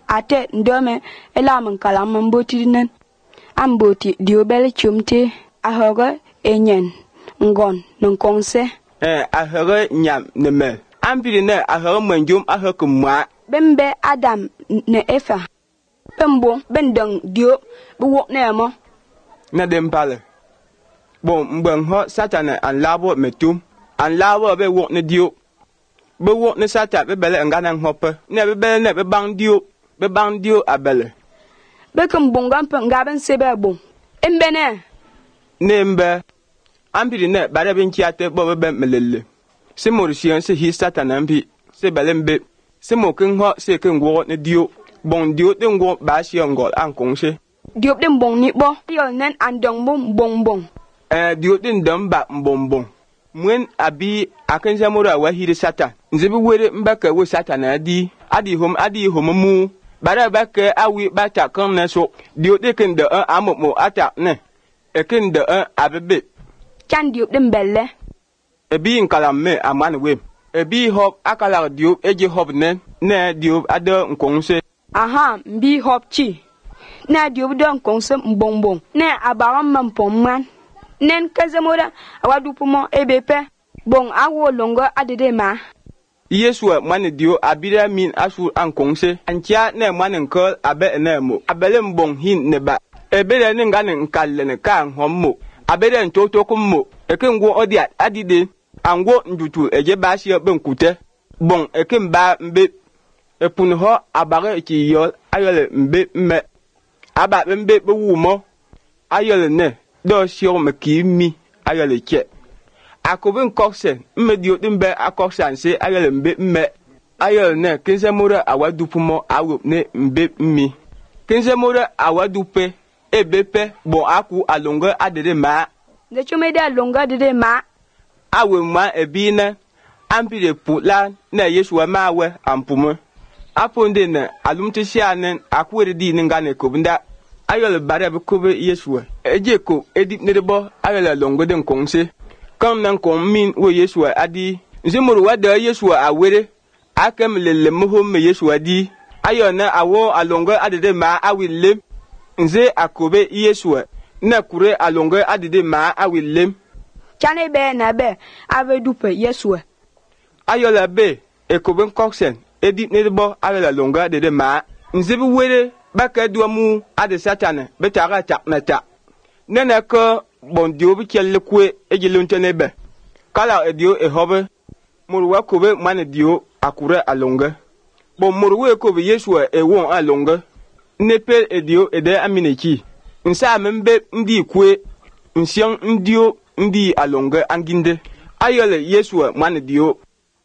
ate ndome elamen kalam mbotinen amboti diobel chumte ahoga enyen ngon nkonse ahoga nyam neme ambiri ne ahoga manjum ahoga mwa bembe Adam ne Efa bembo bendang dio buwok ne mo na dempale bon mbeng ho Satan an labo metum an labo be wok ne dio be wok ne Satan be bele ngana hoppe ne be bele ne be bang dio abele be kum bongam pe ngaben sebe bon embene nembe ambiri ne bare bin kiate bo be melele se morisian se hi Satan ambi se bele mbe se mo kin ho se kin go ne dio bon dio den go ba shi ngol an kongse dio den bon ni bo yo nen andong bong dio den damba mbong mwen abi akenja mora wa hiri Satan nzebi were mbaka we Satan adi hom mu bara baka awi bata kan na so dio de kin da amomo ata ne e kin da abebe kan dio den belle ebi nkalam me aman we ebi hop akala dio eji hop ne dio ada nkongse aha mbi hop chi na dio do nkongse mbongbong ne abaram mampomman nen kazamora awadupumo ebepe bon awo longo adede ma Yesu mane dio abira min asu ankongse antia ne mane nkol abe enemo abele mbong hin ne ba ebele ne ngane nkalle ne kan hommo abele ntoto kummo ekengo odia adide ango ndutu eje bashi benkute bon ekem ba mbe epun ho abare ki yo ayole mbe me aba mbe be wumo ayole ne do sio makimi ayole che akobin kokse mmedio dimbe akoksanse ayole mbe me ayole ne kinse mura awadupumo awo ne mbe mi kinse mura awadupe ebepe bon aku alonga adede ma de chumede alonga adede ma awe ma ebina ampire pula na Yesu ma we ampumo aponde na alumti sianen akwere di ngane kobunda ayole bare be kobe Yesu eje ko edip ne debo ayole longo den kongse kan nan kon min wo Yesu adi nzimuru wada Yesu awere akem lele mo me Yesu adi ayona awo alongo adede ma awille nze akobe Yesu na kure alongo adede ma awille chane be na be ave dupe Yesu ayola be ekoben koksen edip ne debo ayole longo adede ma nzibi were baka duamu ade Satan betara taknata nena ko bon dio bi kelle kwe ejilunte be kala edio ehobe murwa kobe mane dio akure alonga bon murwe kobe Yesu ewon alonga nepel edio ede amineki nsa membe ndi kwe nsian ndio ndi alonga anginde ayole Yesu mane dio